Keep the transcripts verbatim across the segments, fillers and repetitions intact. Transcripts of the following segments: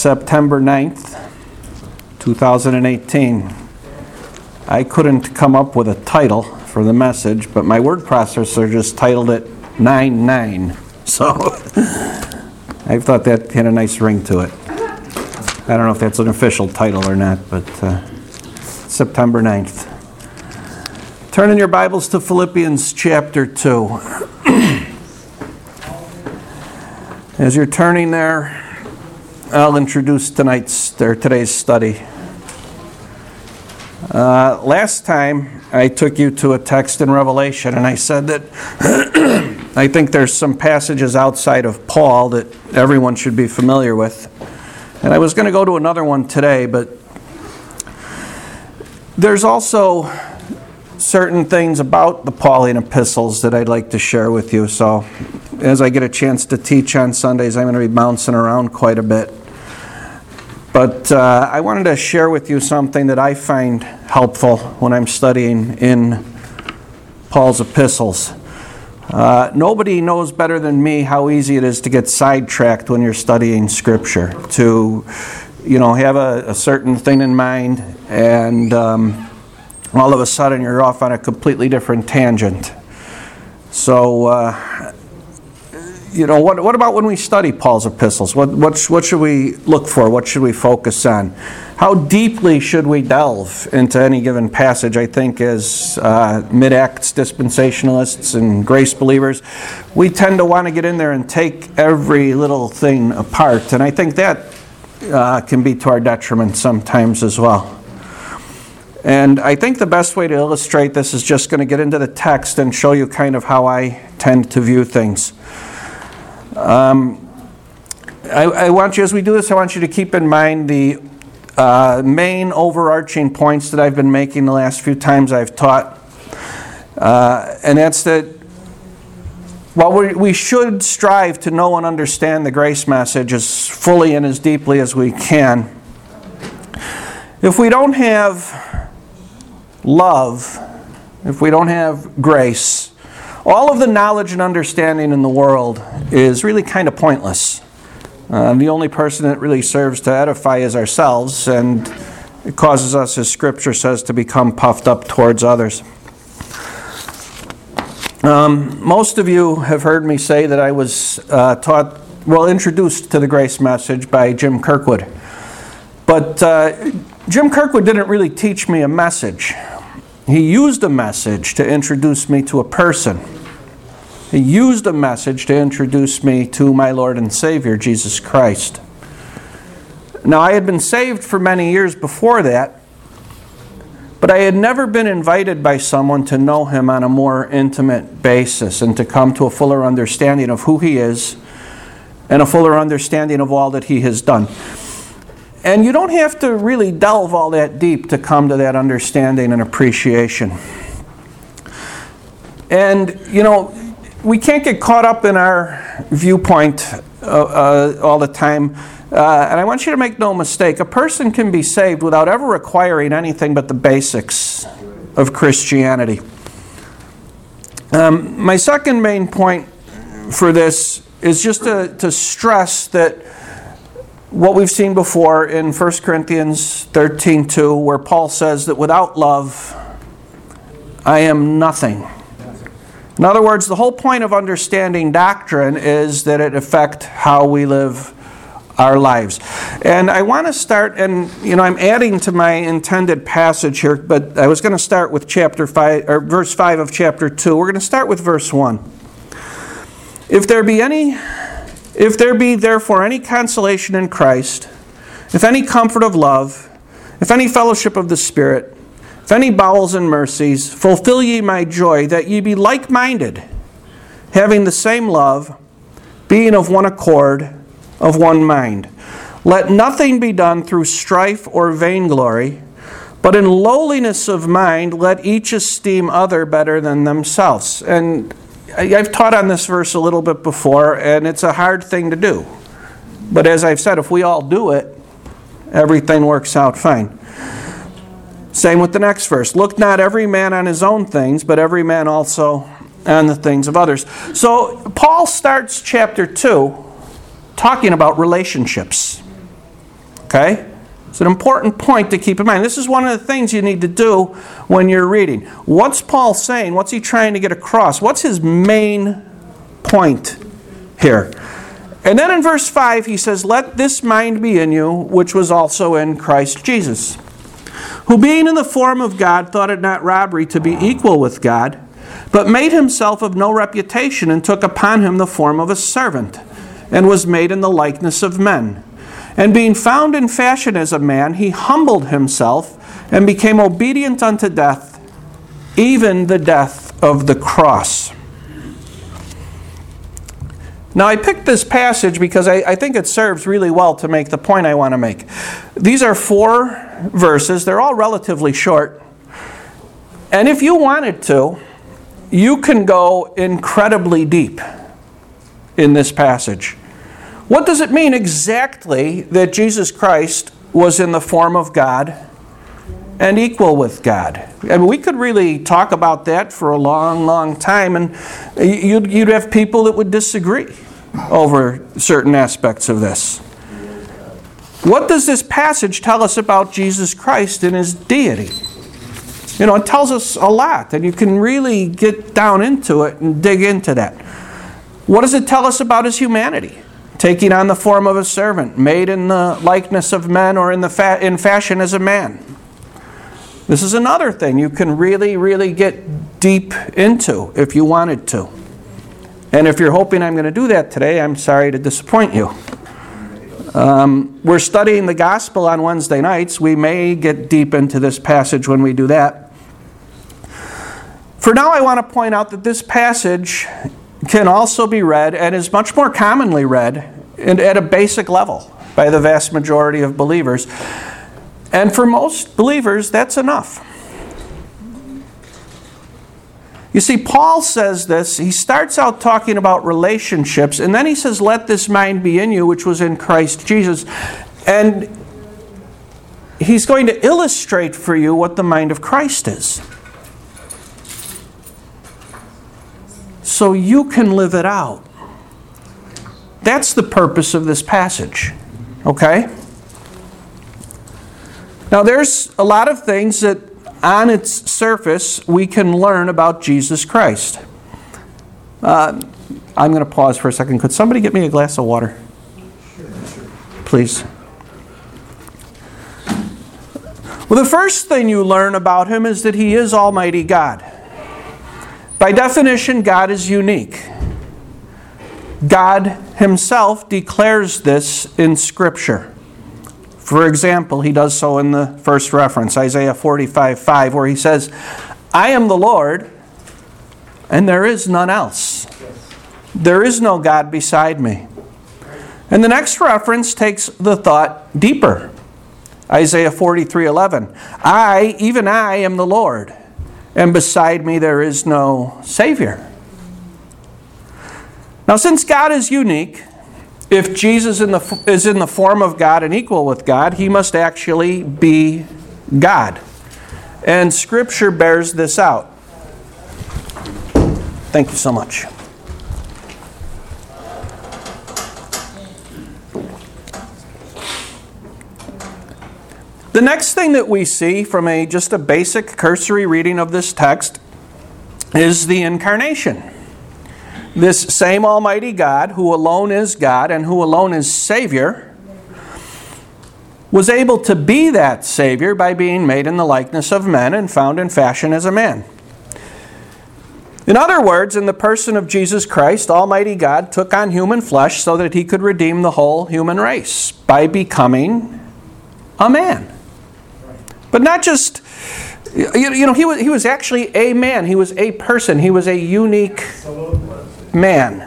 September ninth, two thousand eighteen. I couldn't come up with a title for the message, but my word processor just titled it nine nine. So I thought that had a nice ring to it. I don't know if that's an official title or not, but uh, September ninth. Turn in your Bibles to Philippians chapter two. As you're turning there, I'll introduce tonight's or today's study. Uh, last time I took you to a text in Revelation, and I said that I think there's some passages outside of Paul that everyone should be familiar with. And I was going to go to another one today, but there's also certain things about the Pauline epistles that I'd like to share with you. So as I get a chance to teach on Sundays, I'm going to be bouncing around quite a bit. But uh, I wanted to share with you something that I find helpful when I'm studying in Paul's epistles. Uh, nobody knows better than me how easy it is to get sidetracked when you're studying Scripture. To, you know, have a, a certain thing in mind, and um, all of a sudden you're off on a completely different tangent. So, uh, you know, what what about when we study Paul's epistles? What what what should we look for? What should we focus on? How deeply should we delve into any given passage? I think as uh, mid-Acts dispensationalists and grace believers, we tend to want to get in there and take every little thing apart, and I think that uh, can be to our detriment sometimes as well. And I think the best way to illustrate this is just going to get into the text and show you kind of how I tend to view things. Um, I, I want you, as we do this, I want you to keep in mind the uh, main overarching points that I've been making the last few times I've taught. Uh, and that's that while we, we should strive to know and understand the grace message as fully and as deeply as we can, if we don't have love, if we don't have grace, all of the knowledge and understanding in the world is really kind of pointless. Uh, the only person that really serves to edify is ourselves, and it causes us, as Scripture says, to become puffed up towards others. Um, most of you have heard me say that I was uh, taught, well, introduced to the grace message by Jim Kirkwood. But uh, Jim Kirkwood didn't really teach me a message. He used a message to introduce me to a person. He used a message to introduce me to my Lord and Savior, Jesus Christ. Now, I had been saved for many years before that, but I had never been invited by someone to know Him on a more intimate basis and to come to a fuller understanding of who He is and a fuller understanding of all that He has done. And you don't have to really delve all that deep to come to that understanding and appreciation. And, you know, we can't get caught up in our viewpoint uh, uh, all the time. Uh, and I want you to make no mistake, a person can be saved without ever requiring anything but the basics of Christianity. Um, my second main point for this is just to, to stress that what we've seen before in First Corinthians thirteen two, where Paul says that without love, I am nothing. In other words, the whole point of understanding doctrine is that it affects how we live our lives. And I want to start, and you know, I'm adding to my intended passage here, but I was going to start with chapter five or verse five of chapter two. We're going to start with verse one. If there be any If there be therefore any consolation in Christ, if any comfort of love, if any fellowship of the Spirit, if any bowels and mercies, fulfill ye my joy, that ye be like-minded, having the same love, being of one accord, of one mind. Let nothing be done through strife or vainglory, but in lowliness of mind let each esteem other better than themselves. And I've taught on this verse a little bit before, and it's a hard thing to do. But as I've said, if we all do it, everything works out fine. Same with the next verse. Look not every man on his own things, but every man also on the things of others. So Paul starts chapter two talking about relationships. Okay? It's an important point to keep in mind. This is one of the things you need to do when you're reading. What's Paul saying? What's he trying to get across? What's his main point here? And then in verse five he says, "Let this mind be in you, which was also in Christ Jesus, who being in the form of God thought it not robbery to be equal with God, but made himself of no reputation, and took upon him the form of a servant, and was made in the likeness of men. And being found in fashion as a man, he humbled himself, and became obedient unto death, even the death of the cross." Now I picked this passage because I, I think it serves really well to make the point I want to make. These are four verses. They're all relatively short. And if you wanted to, you can go incredibly deep in this passage. What does it mean exactly that Jesus Christ was in the form of God and equal with God? And we could really talk about that for a long, long time, and you'd, you'd have people that would disagree over certain aspects of this. What does this passage tell us about Jesus Christ and his deity? You know, it tells us a lot, and you can really get down into it and dig into that. What does it tell us about his humanity? Taking on the form of a servant, made in the likeness of men, or in the fa- in fashion as a man. This is another thing you can really, really get deep into if you wanted to. And if you're hoping I'm going to do that today, I'm sorry to disappoint you. Um, we're studying the gospel on Wednesday nights. We may get deep into this passage when we do that. For now, I want to point out that this passage can also be read, and is much more commonly read, at a basic level by the vast majority of believers. And for most believers, that's enough. You see, Paul says this. He starts out talking about relationships, and then he says, "Let this mind be in you, which was in Christ Jesus." And he's going to illustrate for you what the mind of Christ is, so you can live it out. That's the purpose of this passage. Okay? Now there's a lot of things that on its surface we can learn about Jesus Christ. Uh, I'm going to pause for a second. Could somebody get me a glass of water? Please. Well, the first thing you learn about him is that he is Almighty God. By definition, God is unique. God himself declares this in Scripture. For example, he does so in the first reference, Isaiah forty-five five, where he says, "I am the Lord, and there is none else. There is no God beside me." And the next reference takes the thought deeper. Isaiah forty-three eleven, "I, even I, am the Lord, and beside me there is no Savior." Now, since God is unique, if Jesus in the, is in the form of God and equal with God, he must actually be God. And Scripture bears this out. Thank you so much. The next thing that we see from a just a basic cursory reading of this text is the incarnation. This same Almighty God, who alone is God and who alone is Savior, was able to be that Savior by being made in the likeness of men and found in fashion as a man. In other words, in the person of Jesus Christ, Almighty God took on human flesh so that he could redeem the whole human race by becoming a man. But not just, you know, he was, he was actually a man. He was a person. He was a unique man.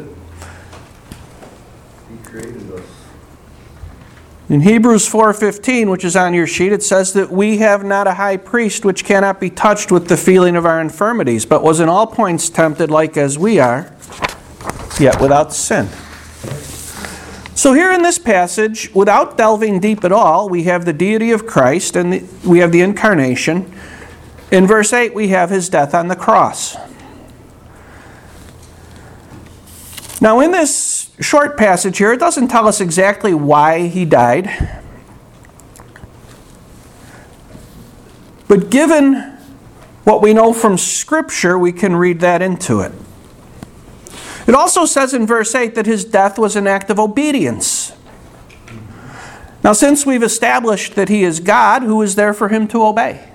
In Hebrews four fifteen, which is on your sheet, it says that we have not a high priest which cannot be touched with the feeling of our infirmities, but was in all points tempted like as we are, yet without sin. So here in this passage, without delving deep at all, we have the deity of Christ and the, we have the incarnation. In verse eight, we have his death on the cross. Now in this short passage here, it doesn't tell us exactly why he died. But given what we know from Scripture, we can read that into it. It also says in verse eight that his death was an act of obedience. Now, since we've established that he is God, who is there for him to obey?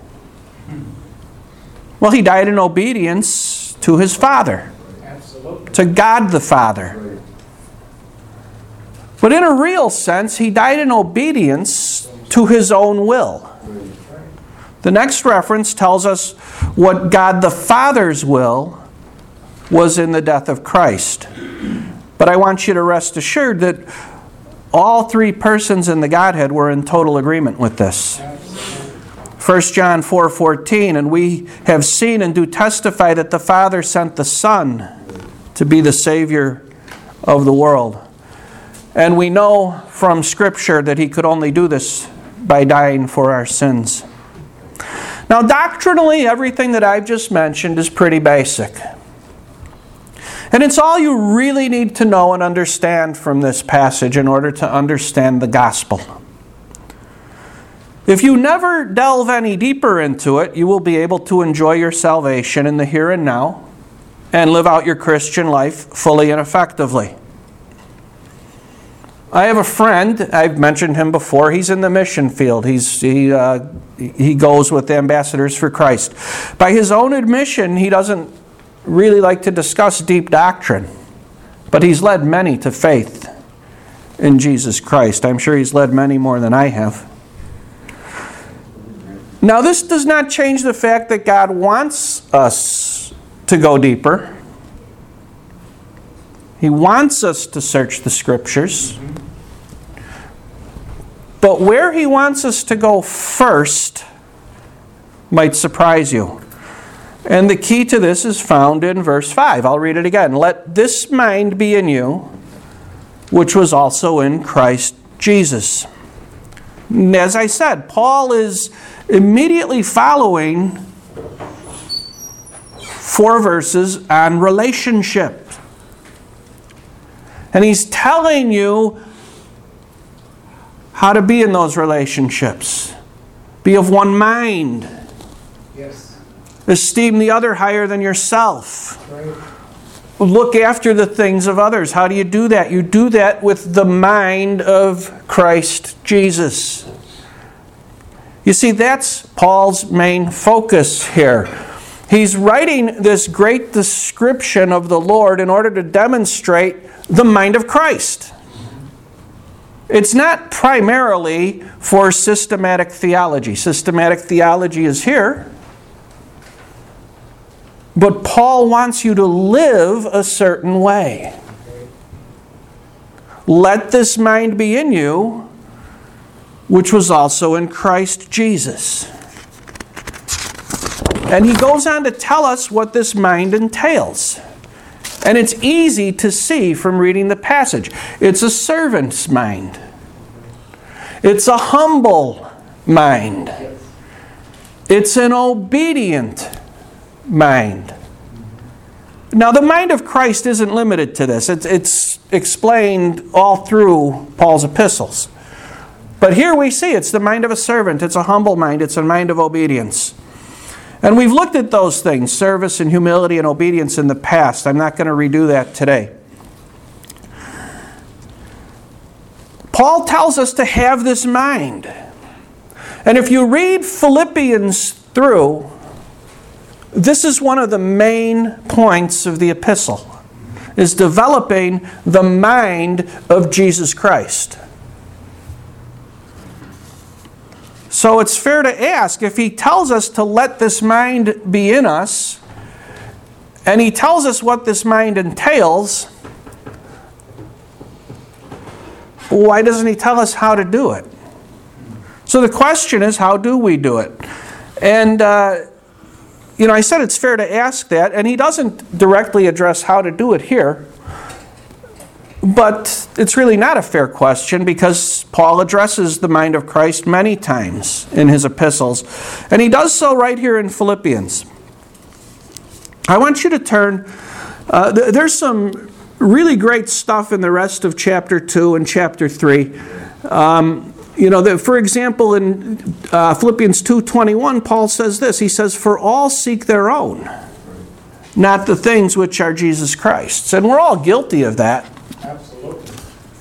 Well, he died in obedience to his Father, Absolutely. To God the Father. But in a real sense, he died in obedience to his own will. The next reference tells us what God the Father's will was in the death of Christ. But I want you to rest assured that all three persons in the Godhead were in total agreement with this. First John four fourteen, and we have seen and do testify that the Father sent the Son to be the Savior of the world. And we know from Scripture that he could only do this by dying for our sins. Now, doctrinally, everything that I've just mentioned is pretty basic. And it's all you really need to know and understand from this passage in order to understand the gospel. If you never delve any deeper into it, you will be able to enjoy your salvation in the here and now and live out your Christian life fully and effectively. I have a friend, I've mentioned him before, he's in the mission field. He's, he, uh, he goes with Ambassadors for Christ. By his own admission, he doesn't really like to discuss deep doctrine, but he's led many to faith in Jesus Christ. I'm sure he's led many more than I have. Now, this does not change the fact that God wants us to go deeper. He wants us to search the Scriptures. But where he wants us to go first might surprise you. And the key to this is found in verse five. I'll read it again. Let this mind be in you, which was also in Christ Jesus. As I said, Paul is immediately following four verses on relationship. And he's telling you how to be in those relationships. Be of one mind. Yes. Esteem the other higher than yourself. Right. Look after the things of others. How do you do that? You do that with the mind of Christ Jesus. You see, that's Paul's main focus here. He's writing this great description of the Lord in order to demonstrate the mind of Christ. It's not primarily for systematic theology. Systematic theology is here. But Paul wants you to live a certain way. Let this mind be in you, which was also in Christ Jesus. And he goes on to tell us what this mind entails. And it's easy to see from reading the passage. It's a servant's mind. It's a humble mind. It's an obedient mind. Now, the mind of Christ isn't limited to this. It's, it's explained all through Paul's epistles. But here we see it's the mind of a servant. It's a humble mind. It's a mind of obedience. And we've looked at those things, service and humility and obedience, in the past. I'm not going to redo that today. Paul tells us to have this mind. And if you read Philippians through, this is one of the main points of the epistle, is developing the mind of Jesus Christ. So it's fair to ask, if he tells us to let this mind be in us, and he tells us what this mind entails, why doesn't he tell us how to do it? So the question is, how do we do it? And, uh, you know, I said it's fair to ask that, and he doesn't directly address how to do it here. But it's really not a fair question, because Paul addresses the mind of Christ many times in his epistles. And he does so right here in Philippians. I want you to turn, uh, th- there's some really great stuff in the rest of chapter two and chapter three. Um, You know, that, for example, in uh, Philippians two twenty-one, Paul says this. He says, "For all seek their own, not the things which are Jesus Christ's." And we're all guilty of that. Absolutely.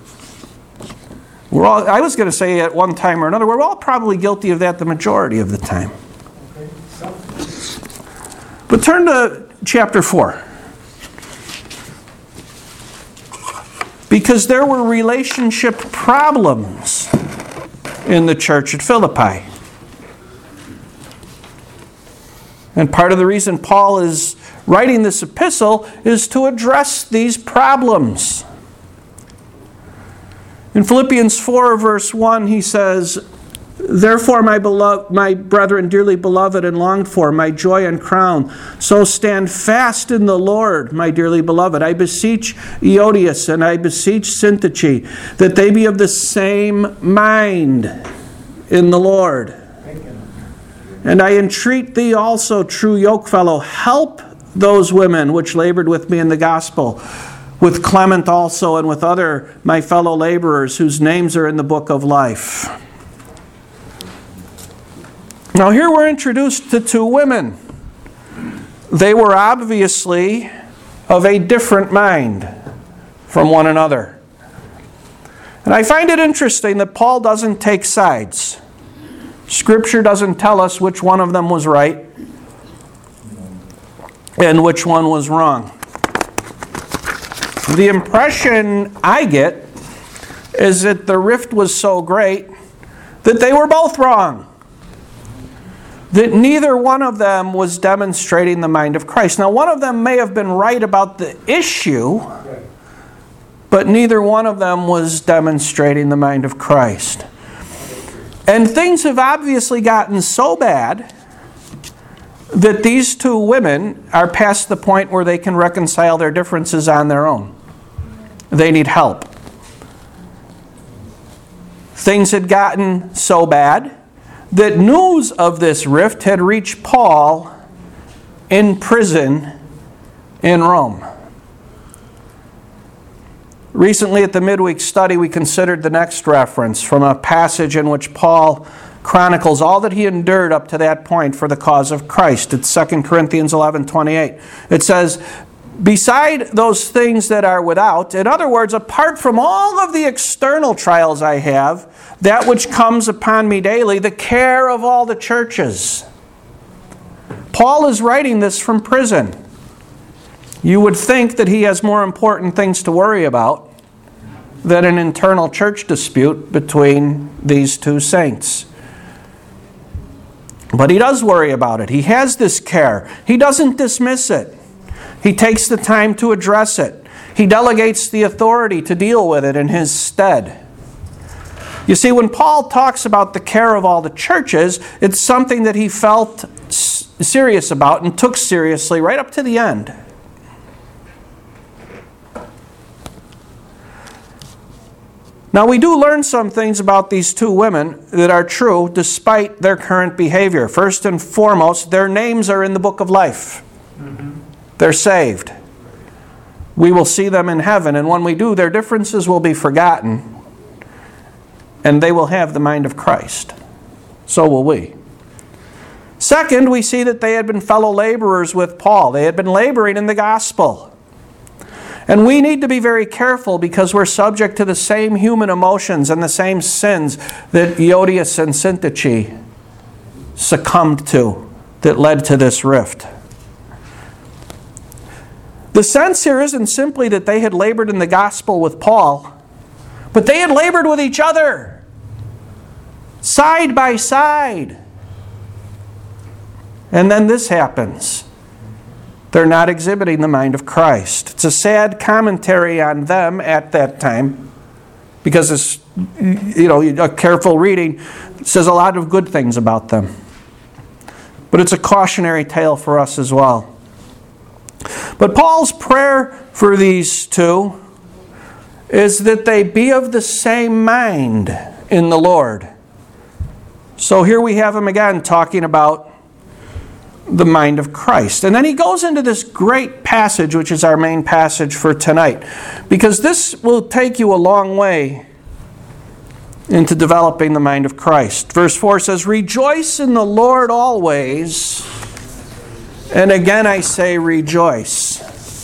We're all, I was going to say at one time or another, we're all probably guilty of that the majority of the time. Okay. So, But turn to chapter four. Because there were relationship problems in the church at Philippi. And part of the reason Paul is writing this epistle is to address these problems. In Philippians four, verse one, he says, "Therefore, my beloved, my brethren, dearly beloved and longed for, my joy and crown, so stand fast in the Lord, my dearly beloved. I beseech Euodias and I beseech Syntyche, that they be of the same mind in the Lord. And I entreat thee also, true yokefellow, help those women which labored with me in the gospel, with Clement also and with other my fellow laborers, whose names are in the book of life." Now here we're introduced to two women. They were obviously of a different mind from one another. And I find it interesting that Paul doesn't take sides. Scripture doesn't tell us which one of them was right and which one was wrong. The impression I get is that the rift was so great that they were both wrong. That neither one of them was demonstrating the mind of Christ. Now, one of them may have been right about the issue, but neither one of them was demonstrating the mind of Christ. And things have obviously gotten so bad that these two women are past the point where they can reconcile their differences on their own. They need help. Things had gotten so bad that news of this rift had reached Paul in prison in Rome. Recently at the midweek study, we considered the next reference from a passage in which Paul chronicles all that he endured up to that point for the cause of Christ. It's Second Corinthians eleven twenty-eight. It says, "Beside those things that are without," in other words, apart from all of the external trials I have, that which comes upon me daily, the care of all the churches. Paul is writing this from prison. You would think that he has more important things to worry about than an internal church dispute between these two saints. But he does worry about it. He has this care. He doesn't dismiss it. He takes the time to address it. He delegates the authority to deal with it in his stead. You see, when Paul talks about the care of all the churches, it's something that he felt s- serious about and took seriously right up to the end. Now, we do learn some things about these two women that are true despite their current behavior. First and foremost, their names are in the book of life. Mm-hmm. They're saved. We will see them in heaven, and when we do, their differences will be forgotten, and they will have the mind of Christ. So will we. Second, we see that they had been fellow laborers with Paul. They had been laboring in the gospel. And we need to be very careful because we're subject to the same human emotions and the same sins that Euodias and Syntyche succumbed to that led to this rift. The sense here isn't simply that they had labored in the gospel with Paul, but they had labored with each other, side by side. And then this happens. They're not exhibiting the mind of Christ. It's a sad commentary on them at that time because it's, you know, a careful reading says a lot of good things about them. But it's a cautionary tale for us as well. But Paul's prayer for these two is that they be of the same mind in the Lord. So here we have him again talking about the mind of Christ. And then he goes into this great passage, which is our main passage for tonight, because this will take you a long way into developing the mind of Christ. Verse four says, "Rejoice in the Lord always. And again I say rejoice."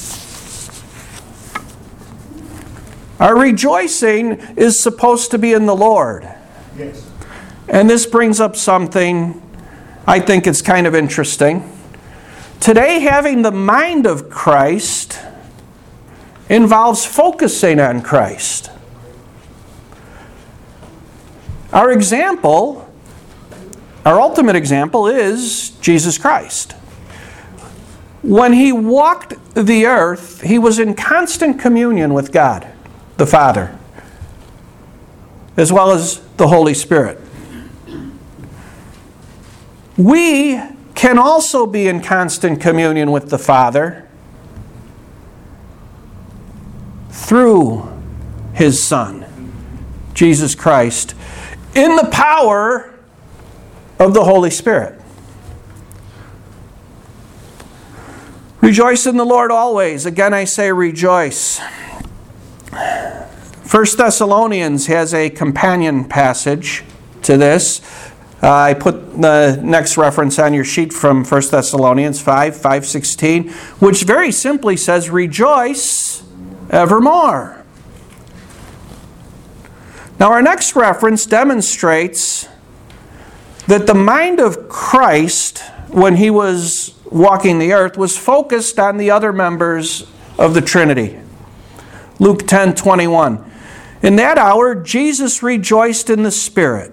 Our rejoicing is supposed to be in the Lord. Yes. And this brings up something I think it's kind of interesting. Today, having the mind of Christ involves focusing on Christ. Our example, our ultimate example is Jesus Christ. When He walked the earth, He was in constant communion with God, the Father, as well as the Holy Spirit. We can also be in constant communion with the Father through His Son, Jesus Christ, in the power of the Holy Spirit. Rejoice in the Lord always. Again I say rejoice. First Thessalonians has a companion passage to this. Uh, I put the next reference on your sheet from First Thessalonians five, five sixteen, which very simply says, "Rejoice evermore." Now our next reference demonstrates that the mind of Christ, when He was walking the earth, was focused on the other members of the Trinity. Luke ten twenty-one. "In that hour Jesus rejoiced in the Spirit."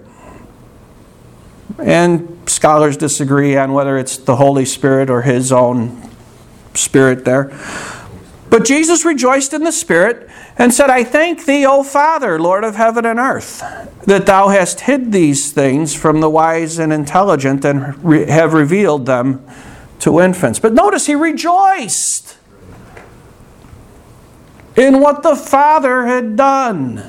And scholars disagree on whether it's the Holy Spirit or His own Spirit there. But Jesus rejoiced in the Spirit and said, "I thank Thee, O Father, Lord of heaven and earth, that Thou hast hid these things from the wise and intelligent and re- have revealed them to infants." But notice He rejoiced in what the Father had done.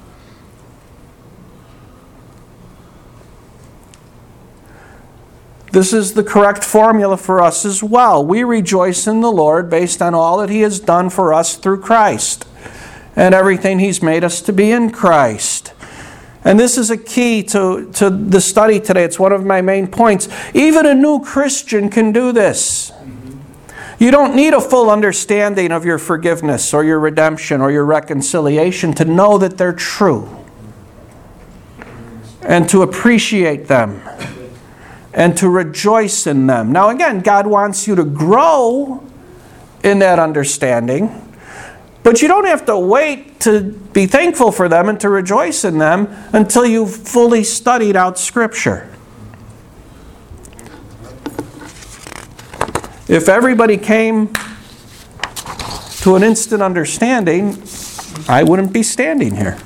This is the correct formula for us as well. We rejoice in the Lord based on all that He has done for us through Christ and everything He's made us to be in Christ. And this is a key to, to the study today. It's one of my main points. Even a new Christian can do this. You don't need a full understanding of your forgiveness or your redemption or your reconciliation to know that they're true and to appreciate them and to rejoice in them. Now again, God wants you to grow in that understanding, but you don't have to wait to be thankful for them and to rejoice in them until you've fully studied out Scripture. If everybody came to an instant understanding, I wouldn't be standing here.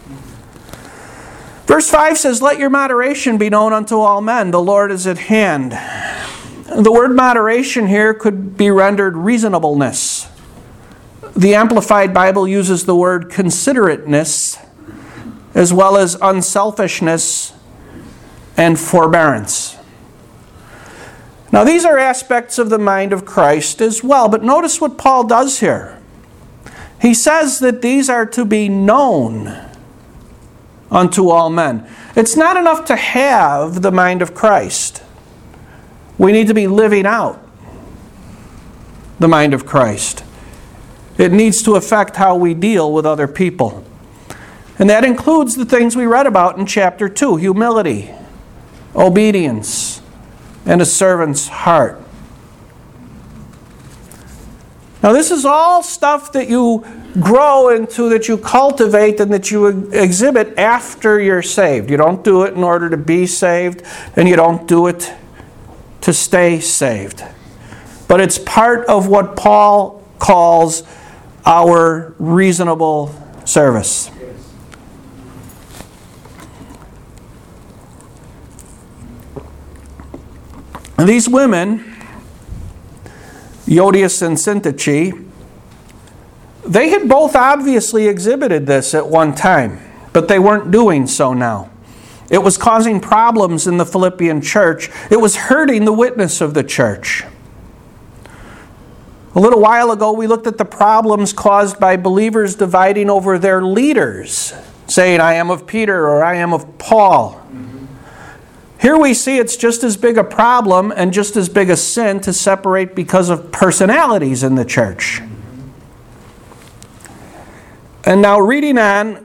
Verse five says, "Let your moderation be known unto all men. The Lord is at hand." The word moderation here could be rendered reasonableness. The Amplified Bible uses the word considerateness as well as unselfishness and forbearance. Now these are aspects of the mind of Christ as well, but notice what Paul does here. He says that these are to be known unto all men. It's not enough to have the mind of Christ. We need to be living out the mind of Christ. It needs to affect how we deal with other people. And that includes the things we read about in chapter two: humility, obedience, and a servant's heart. Now this is all stuff that you grow into, that you cultivate, and that you exhibit after you're saved. You don't do it in order to be saved, and you don't do it to stay saved. But it's part of what Paul calls our reasonable service. And these women, Euodias and Syntyche, they had both obviously exhibited this at one time, but they weren't doing so now. It was causing problems in the Philippian church. It was hurting the witness of the church. A little while ago, we looked at the problems caused by believers dividing over their leaders, saying, I am of Peter or I am of Paul. Mm-hmm. Here we see it's just as big a problem and just as big a sin to separate because of personalities in the church. Mm-hmm. And now reading on,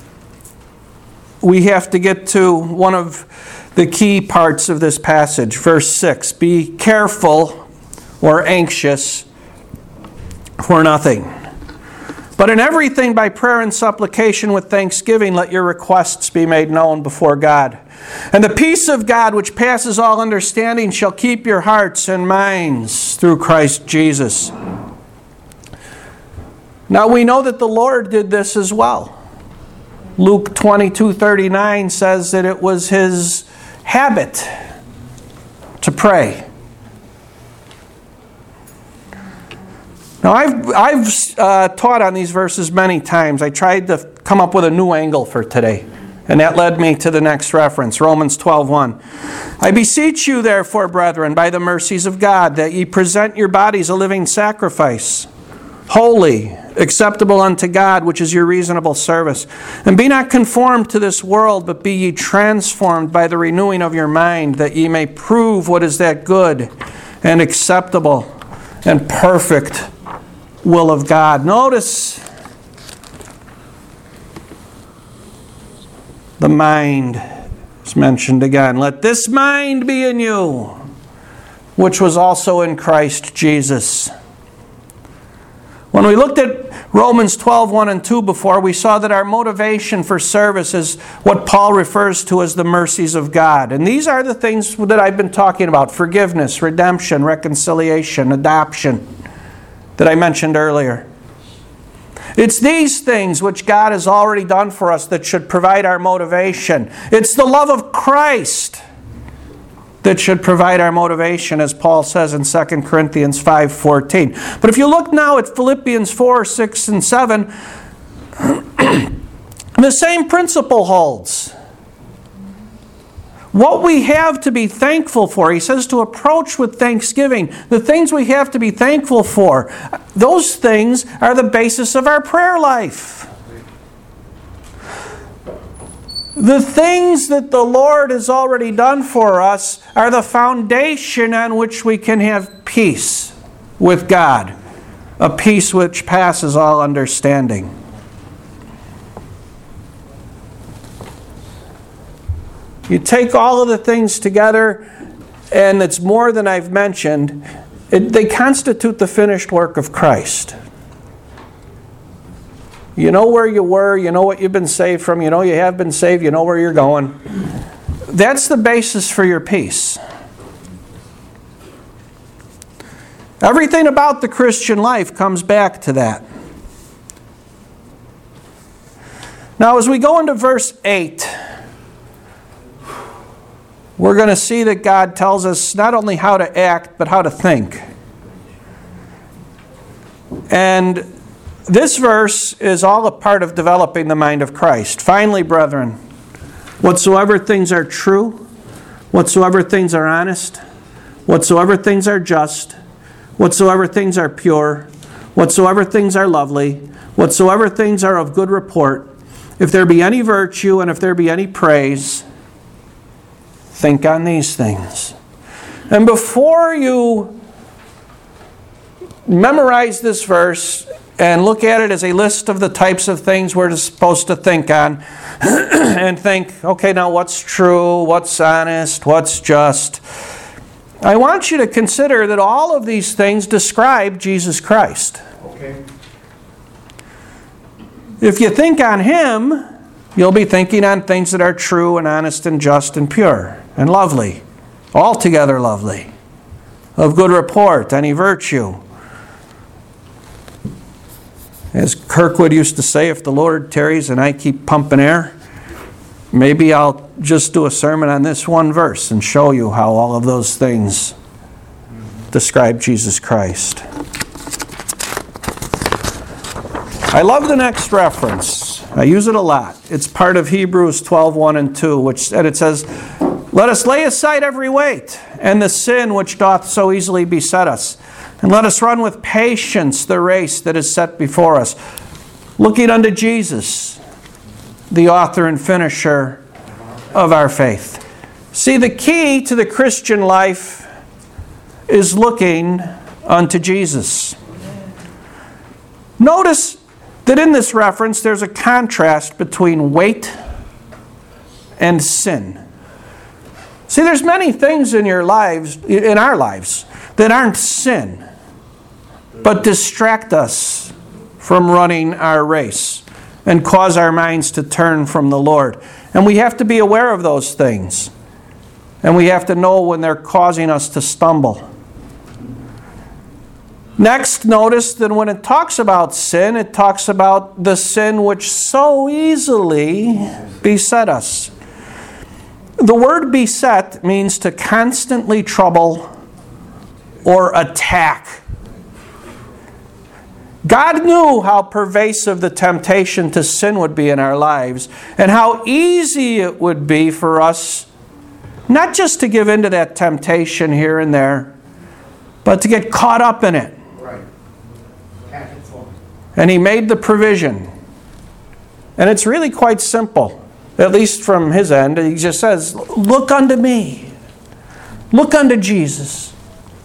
we have to get to one of the key parts of this passage. Verse six, be careful or anxious for nothing. But in everything by prayer and supplication with thanksgiving, let your requests be made known before God. And the peace of God, which passes all understanding, shall keep your hearts and minds through Christ Jesus. Now we know that the Lord did this as well. Luke twenty-two thirty-nine says that it was his habit to pray. Now, I've, I've uh, taught on these verses many times. I tried to come up with a new angle for today. And that led me to the next reference, Romans twelve one. I beseech you, therefore, brethren, by the mercies of God, that ye present your bodies a living sacrifice, holy, acceptable unto God, which is your reasonable service. And be not conformed to this world, but be ye transformed by the renewing of your mind, that ye may prove what is that good and acceptable and perfect will of God. Notice the mind is mentioned again. Let this mind be in you, which was also in Christ Jesus. When we looked at Romans twelve one and two before, we saw that our motivation for service is what Paul refers to as the mercies of God. And these are the things that I've been talking about: forgiveness, redemption, reconciliation, adoption, that I mentioned earlier. It's these things which God has already done for us that should provide our motivation. It's the love of Christ that should provide our motivation, as Paul says in Second Corinthians five fourteen. But if you look now at Philippians four, six, and seven, the same principle holds. What we have to be thankful for, he says to approach with thanksgiving. The things we have to be thankful for, those things are the basis of our prayer life. The things that the Lord has already done for us are the foundation on which we can have peace with God, a peace which passes all understanding. You take all of the things together, and it's more than I've mentioned, it, they constitute the finished work of Christ. You know where you were, you know what you've been saved from, you know you have been saved, you know where you're going. That's the basis for your peace. Everything about the Christian life comes back to that. Now, as we go into verse eight, we're going to see that God tells us not only how to act, but how to think. And this verse is all a part of developing the mind of Christ. Finally, brethren, whatsoever things are true, whatsoever things are honest, whatsoever things are just, whatsoever things are pure, whatsoever things are lovely, whatsoever things are of good report, if there be any virtue and if there be any praise, think on these things. And before you memorize this verse and look at it as a list of the types of things we're supposed to think on, and think, okay, now what's true, what's honest, what's just, I want you to consider that all of these things describe Jesus Christ. Okay. If you think on Him, you'll be thinking on things that are true and honest and just and pure and lovely, altogether lovely, of good report, any virtue. As Kirkwood used to say, if the Lord tarries and I keep pumping air, maybe I'll just do a sermon on this one verse and show you how all of those things describe Jesus Christ. I love the next reference. I use it a lot. It's part of Hebrews twelve one and two, which and it says, let us lay aside every weight and the sin which doth so easily beset us, and let us run with patience the race that is set before us, looking unto Jesus, the author and finisher of our faith. See, the key to the Christian life is looking unto Jesus. Notice that in this reference there's a contrast between weight and sin. See, there's many things in your lives, in our lives, that aren't sin, but distract us from running our race and cause our minds to turn from the Lord. And we have to be aware of those things. And we have to know when they're causing us to stumble. Next, notice that when it talks about sin, it talks about the sin which so easily beset us. The word beset means to constantly trouble or attack. God knew how pervasive the temptation to sin would be in our lives and how easy it would be for us not just to give in to that temptation here and there, but to get caught up in it. Right. And He made the provision. And it's really quite simple, at least from His end. He just says, look unto me. Look unto Jesus.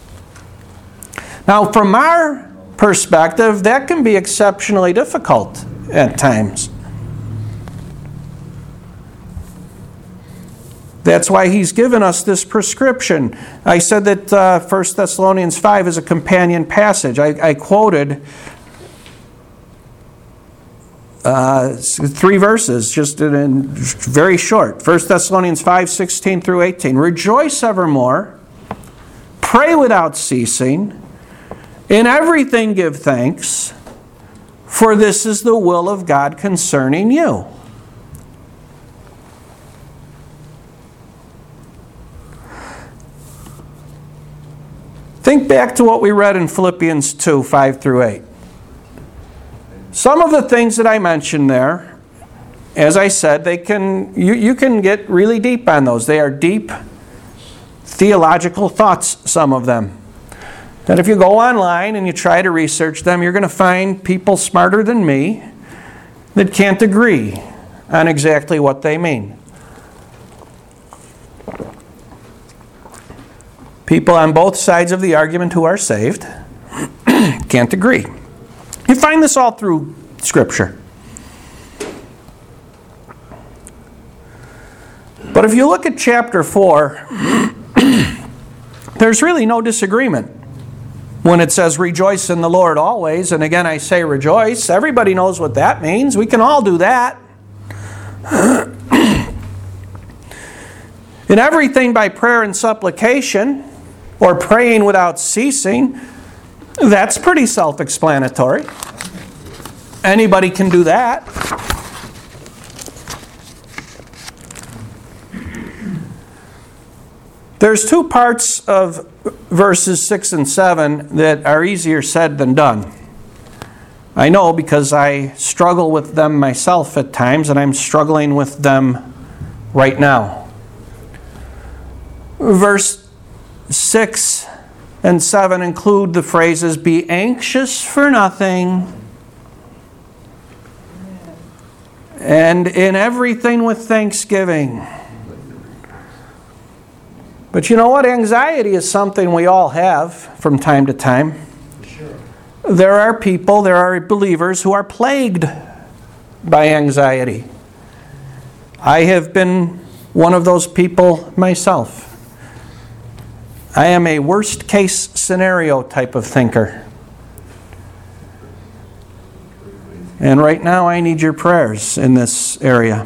Now, from our perspective, that can be exceptionally difficult at times. That's why He's given us this prescription. I said that uh, First Thessalonians five is a companion passage. I, I quoted uh, three verses, just in very short. First Thessalonians five, sixteen through eighteen. Rejoice evermore, pray without ceasing, in everything give thanks, for this is the will of God concerning you. Think back to what we read in Philippians two, five through eight. Some of the things that I mentioned there, as I said, they can you, you can get really deep on those. They are deep theological thoughts, some of them. And if you go online and you try to research them, you're going to find people smarter than me that can't agree on exactly what they mean. People on both sides of the argument who are saved can't agree. You find this all through Scripture. But if you look at chapter four, there's really no disagreement when it says, rejoice in the Lord always. And again, I say rejoice. Everybody knows what that means. We can all do that. In everything by prayer and supplication, or praying without ceasing, that's pretty self-explanatory. Anybody can do that. There's two parts of verses six and seven that are easier said than done. I know because I struggle with them myself at times, and I'm struggling with them right now. Verse six and seven include the phrases, be anxious for nothing, and in everything with thanksgiving. But you know what? Anxiety is something we all have from time to time. Sure. There are people, there are believers who are plagued by anxiety. I have been one of those people myself. I am a worst case scenario type of thinker. And right now I need your prayers in this area.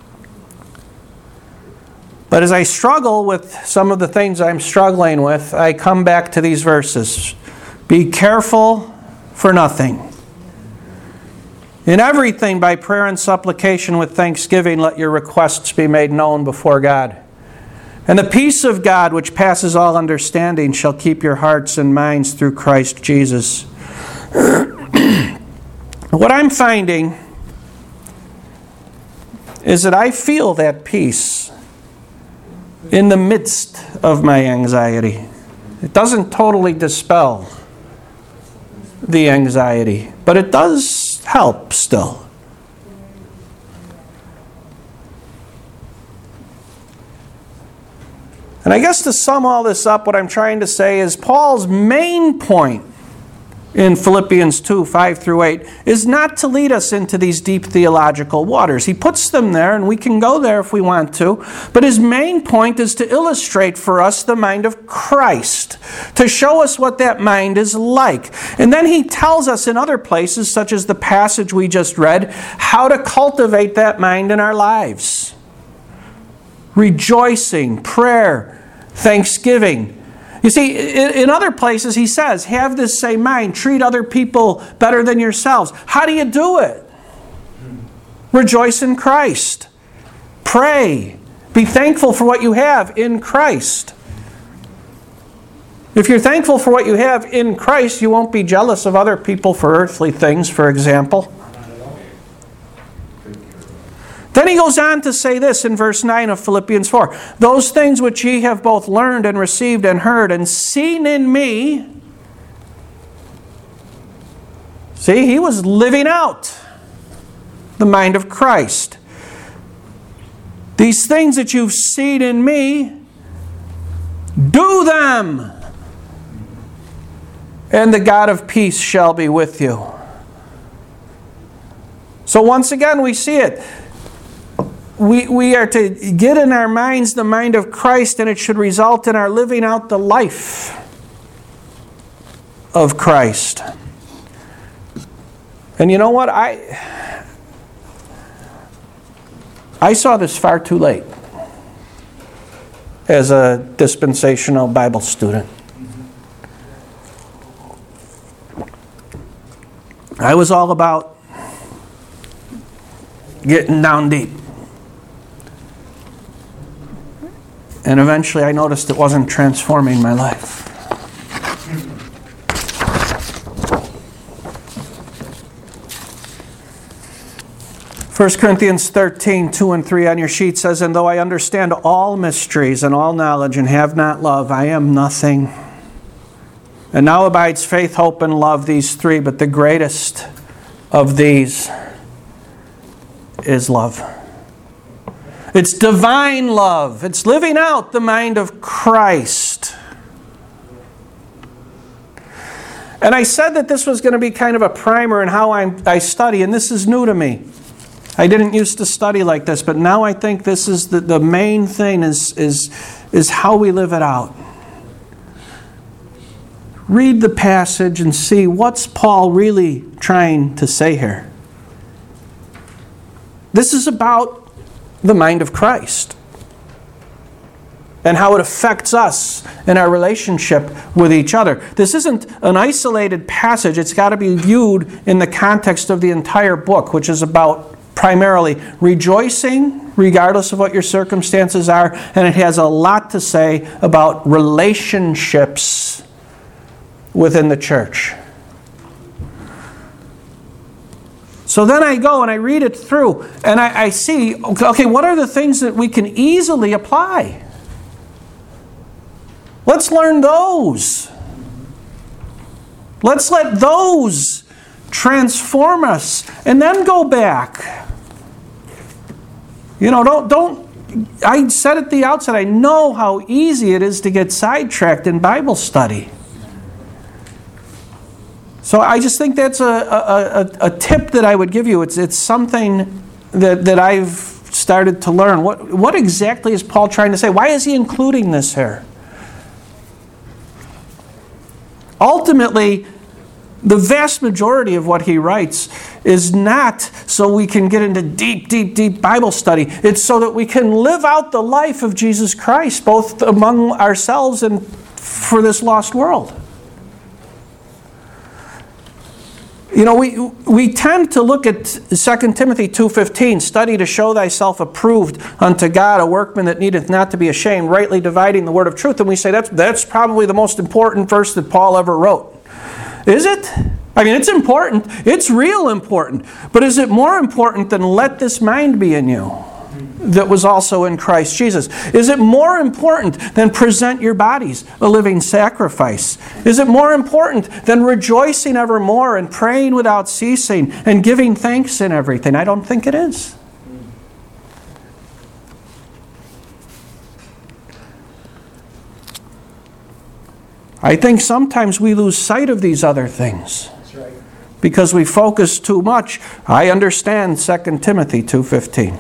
But as I struggle with some of the things I'm struggling with, I come back to these verses. Be careful for nothing. In everything by prayer and supplication with thanksgiving, let your requests be made known before God. And the peace of God, which passes all understanding, shall keep your hearts and minds through Christ Jesus. What I'm finding is that I feel that peace in the midst of my anxiety. It doesn't totally dispel the anxiety, but it does help still. And I guess to sum all this up, what I'm trying to say is Paul's main point in Philippians two, five through eight, is not to lead us into these deep theological waters. He puts them there, and we can go there if we want to. But his main point is to illustrate for us the mind of Christ, to show us what that mind is like. And then he tells us in other places, such as the passage we just read, how to cultivate that mind in our lives. Rejoicing, prayer, thanksgiving. You see, in other places he says, have this same mind, treat other people better than yourselves. How do you do it? Rejoice in Christ. Pray. Be thankful for what you have in Christ. If you're thankful for what you have in Christ, you won't be jealous of other people for earthly things, for example. Then he goes on to say this in verse nine of Philippians four. Those things which ye have both learned and received and heard and seen in me. See, he was living out the mind of Christ. These things that you've seen in me, do them, and the God of peace shall be with you. So once again we see it. We, we are to get in our minds the mind of Christ, and it should result in our living out the life of Christ. And you know what? I, I saw this far too late as a dispensational Bible student. I was all about getting down deep. And eventually I noticed it wasn't transforming my life. First Corinthians thirteen, two and three on your sheet says, and though I understand all mysteries and all knowledge and have not love, I am nothing. And now abides faith, hope, and love, these three, but the greatest of these is love. It's divine love. It's living out the mind of Christ. And I said that this was going to be kind of a primer in how I, I study, and this is new to me. I didn't used to study like this, but now I think this is the, the main thing is, is, is how we live it out. Read the passage and see what's Paul really trying to say here. This is about the mind of Christ and how it affects us in our relationship with each other. This isn't an isolated passage. It's got to be viewed in the context of the entire book, which is about primarily rejoicing regardless of what your circumstances are, and it has a lot to say about relationships within the church. So then I go and I read it through and I, I see, okay, what are the things that we can easily apply? Let's learn those. Let's let those transform us and then go back. You know, don't, don't, I said at the outset, I know how easy it is to get sidetracked in Bible study. So I just think that's a, a, a, a tip that I would give you. It's it's something that, that I've started to learn. What what exactly is Paul trying to say? Why is he including this here? Ultimately, the vast majority of what he writes is not so we can get into deep, deep, deep Bible study. It's so that we can live out the life of Jesus Christ, both among ourselves and for this lost world. You know, we we tend to look at Second Timothy two fifteen, study to show thyself approved unto God, a workman that needeth not to be ashamed, rightly dividing the word of truth. And we say that's, that's probably the most important verse that Paul ever wrote. Is it? I mean, it's important. It's real important. But is it more important than let this mind be in you that was also in Christ Jesus? Is it more important than present your bodies a living sacrifice? Is it more important than rejoicing evermore and praying without ceasing and giving thanks in everything? I don't think it is. I think sometimes we lose sight of these other things That's right. because we focus too much. I understand Second Timothy two fifteen.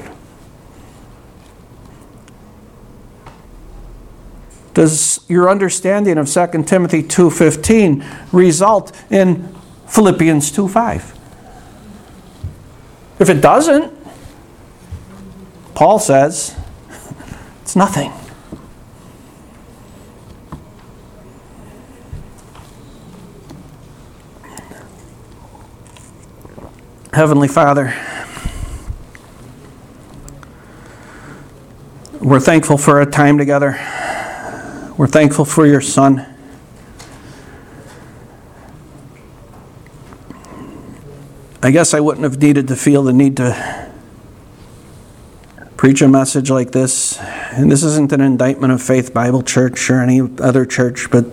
Does your understanding of Second Timothy two fifteen result in Philippians two five? If it doesn't, Paul says, it's nothing. Heavenly Father, we're thankful for a time together. We're thankful for your Son. I guess I wouldn't have needed to feel the need to preach a message like this. And this isn't an indictment of Faith Bible Church or any other church, but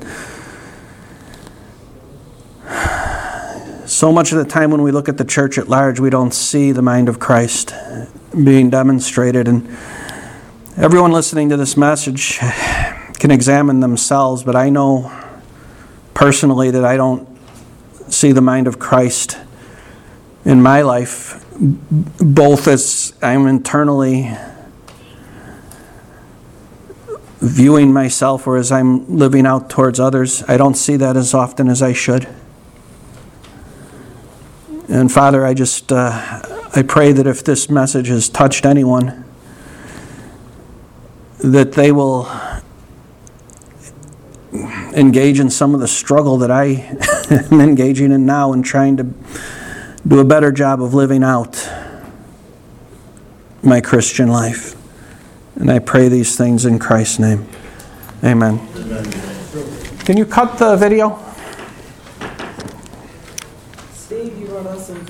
so much of the time when we look at the church at large, we don't see the mind of Christ being demonstrated. And everyone listening to this message can examine themselves, but I know personally that I don't see the mind of Christ in my life, both as I'm internally viewing myself or as I'm living out towards others. I don't see that as often as I should. And Father, I just, uh, I pray that if this message has touched anyone, that they will engage in some of the struggle that I am engaging in now and trying to do a better job of living out my Christian life. And I pray these things in Christ's name. Amen. Amen. Can you cut the video? Steve, you wrote us some